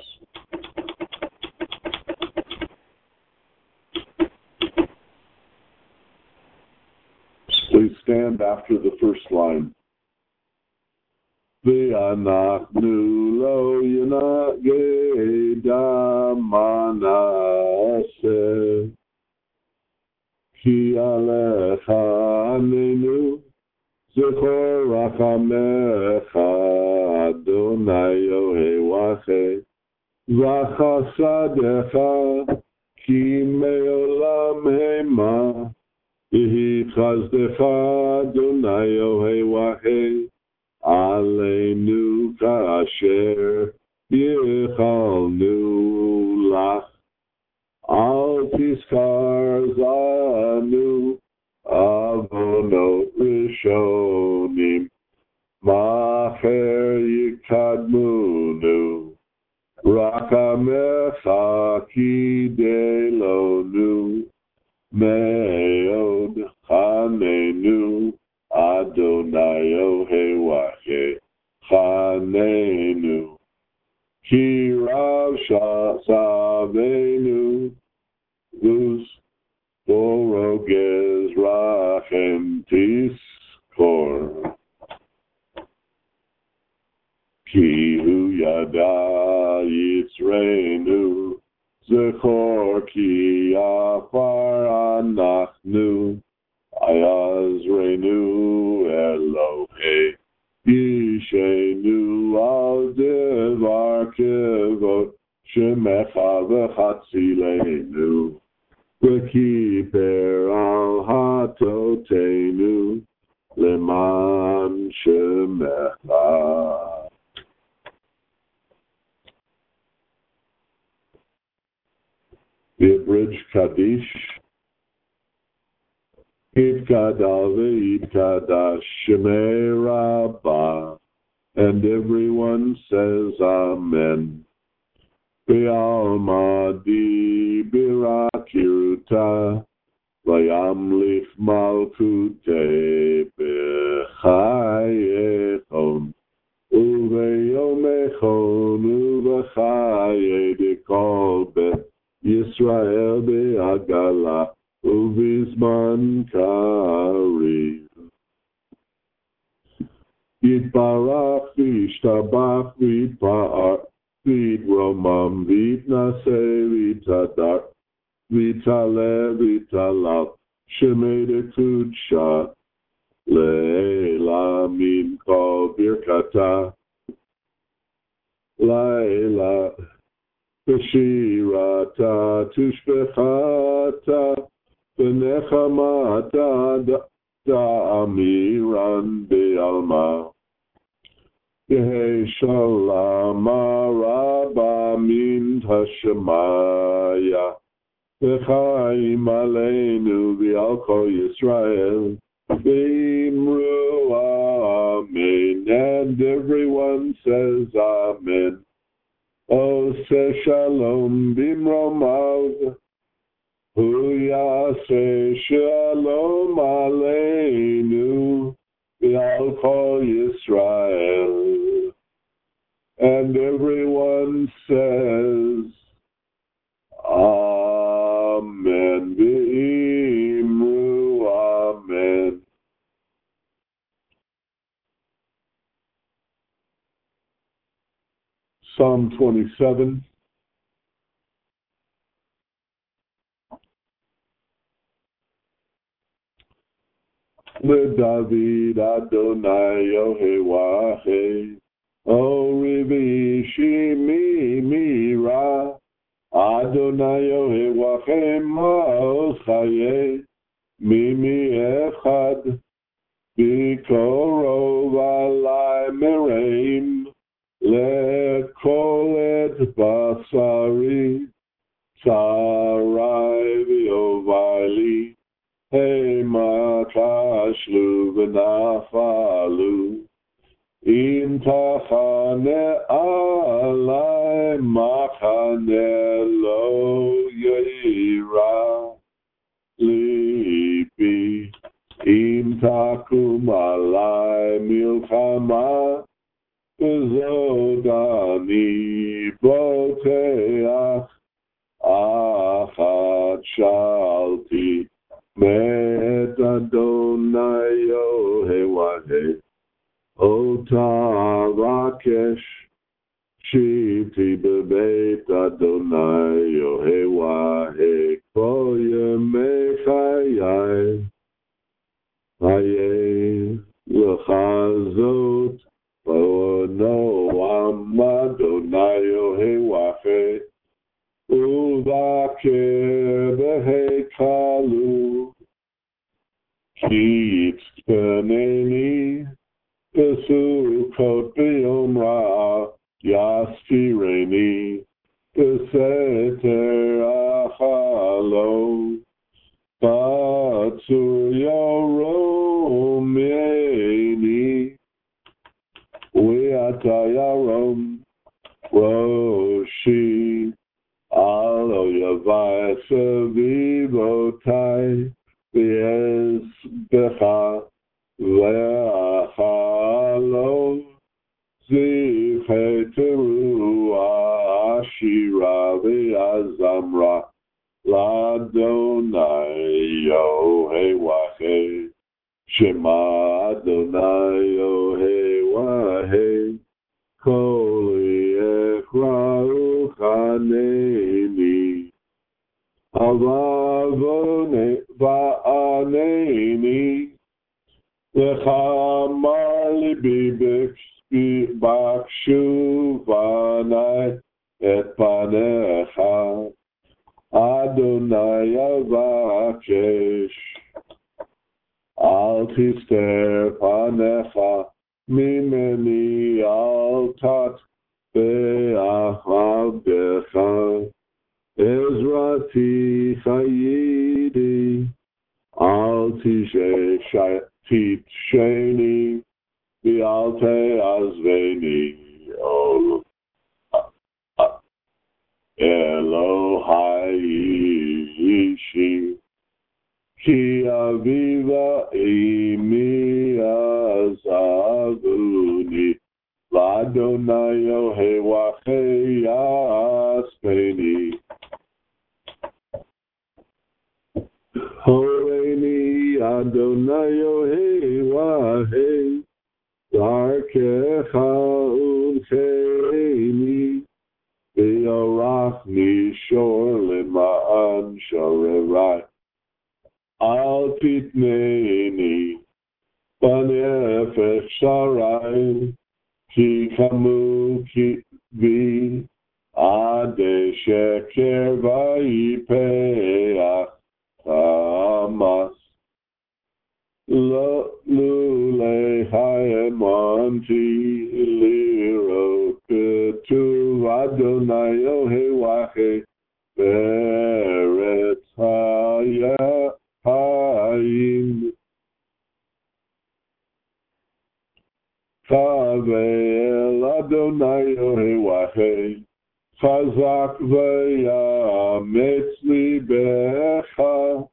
Please stand after the first line. V'anachnu lo yinageh damanaseh ki alecha anenu zechor rachamecha Adonai Yohei Wachei v'chasadecha ki me'olam hema Ihi chazdecha Adonai Yohei Wahei Aleinu kasher Yichalnu lach Al tiskar zanu Avonot rishonim Macher yikadmunu Rakamecha kidelonu Me'od chanenu Adonai Yohei Wachei chanenu Ki rav savenu Vus borogez rachem tiskor Ki hu yada yitzreinu Zechor ki afar anachnu Ayazreinu Elohei Yishenu al devar kevod Shemecha v'chatzilenu V'kiper al hatotenu Leman Shemecha. The abridged Kaddish. Yitkadal v'yitkadash Shemei Rabbah, and everyone says Amen. V'almadi birakiruta, v'yamlich malkutei b'chayechon, uve'yomechon uve'chaye dekol bet Yisrael be'agala, Uvizman Karev. Yitbarach v'yishtabach v'yitpa'ar v'yitromam v'yitnaseh v'yitadak v'yitaleh v'yitalach shemei dekudshah Leila mincha birkata, Laila b'shirata tushbechata, V'nechamata da'amiran be'alma. Yehi shalama rabba min tashamaya, V'chaim aleinu v'al kol Yisrael, V'imru amen, and everyone says amen. Ose shalom bimromav, Hu yaseh shalom aleinu, V'al kol Yisrael. And everyone says, Amen. V'imru amen. Psalm 27. LeDavid Adonai Yohewahe, Orivi Shimi Mira, Adonai Yohewahe Ma'ochaye, Mimi Echad, Bikoro Valai Mereim, Lekolet Basari, Sarai Viovali, Hey Makashlu V'nafalu, Im Tachane Alai Machane Lo Yeira Lipi, Im Takum Alai Milchama, Zodani Boteach, Achat Shalti, Met Adonai Yohewahe, Ota Rakesh, Shiti Bebeit Adonai Yohewahe, Kol Yemei Chayai, Hayei L'chazot, Ono Am Adonai Yohewahe, Uvakeh Behekalu, Ki Tzpeneni, Besukot B'yom Ra, Yaskireni, Beseter Achalo, Batsur Yorom Yeni, Weata Yarom, Roshi, Alo Yavai Sevivotai, V'ez Becha, Ve'achalo, Zicheteru Ashira Ve'azamra, L'Adonai Yohewahe, Shema Adonai Yohewahe, Kol Yechra'u Chaneni, Avavone Va'aneni, L'chamar libi b'kshu v'anai et panecha, Adonai avakesh, al tister panecha, mimeni al tat be'ahavdecha, Ezrati chayidi, al tisheni, v'alte azveni, Elohai ishi, ki aviva imi azavuni, L'Adonai Yohewahe yaspeni, Horeini Adonai Yohewahe, Darkecha uncheini, V'yorachni shor lema'an shorerai, Al titneini, Banefesh Sharai, Ki Kamu Ki Vi, Ade Sheker Vaipeach Hamas. Lule Haemonti Liro Ketu Adonai Ohewache Beretz Hayim Chavel Adonai Ohewache Chazak Ve'yametz Libecha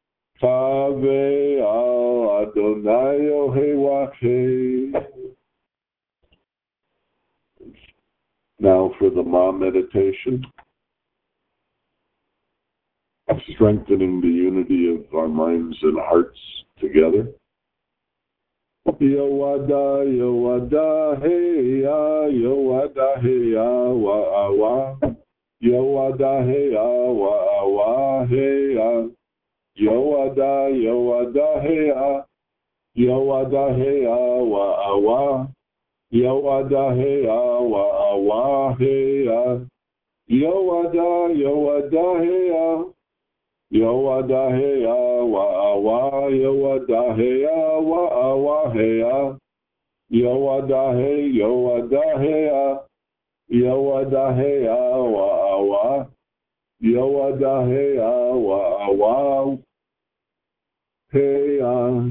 Chavel Adonai Ohewache. Now for the Ma meditation, strengthening the unity of our minds and hearts together. Yowada, Yowada, hey ya, Yowada, hey ya, wa awa. Yowada, hey ya, wa awa, hey ya. Yowada, Yowada, hey ya. Yowada, hey ya, wa awa. Yowada, hey ya, wa awa, hey ya. Yowada, Yowada, hey ya. Yowada, hey ya, wa awa. Yowada, hey ya, wa awa, hey ya. Yowada, hey, Yowada, hey ya. Yowada, hey ya, wa awa. Yowada, hey ya, wa awa. Hey ya.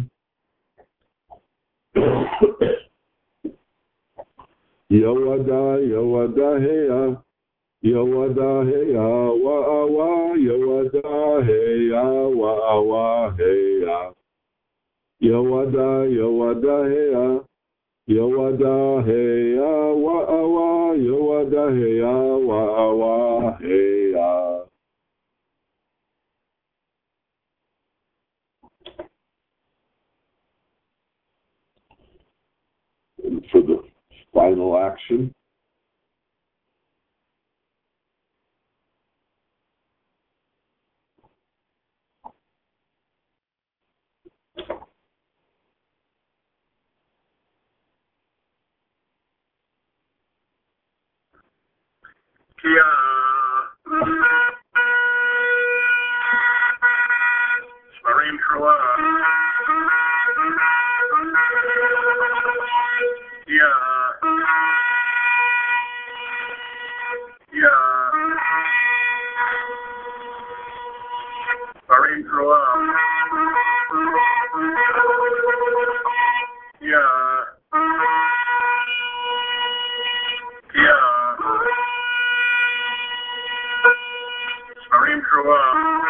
Yowada, Yowada, hey ya. Yowada, hey ya, wa awa. Yowada, hey ya, wa awa, hey ya. Yowada, Yowada, hey ya. Yowada, hey ya, wa awa. Yowada, hey ya, wa awa, hey ya. And for the final action, Smarim Trua. Smarim Trua. Smarim Trua.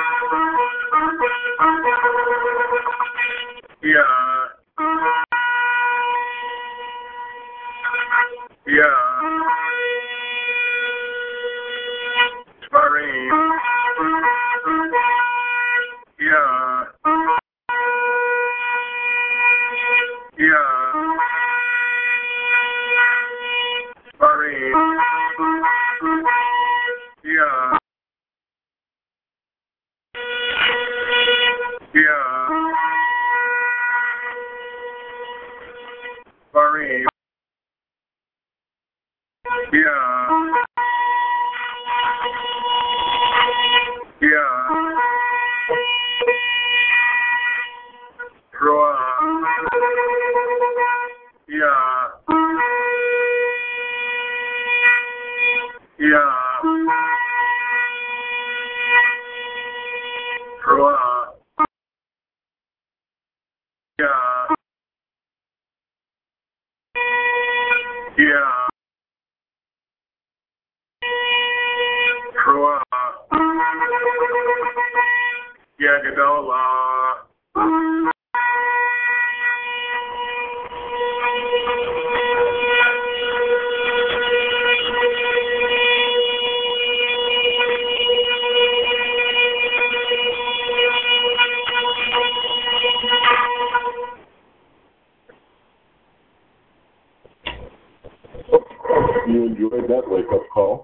You enjoyed that wake-up call.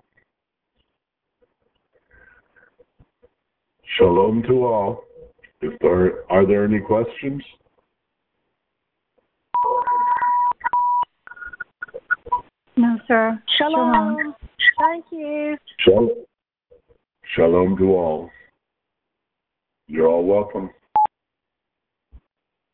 Shalom to all. Are there any questions? No, sir. Shalom. Thank you. Shalom to all. You're all welcome.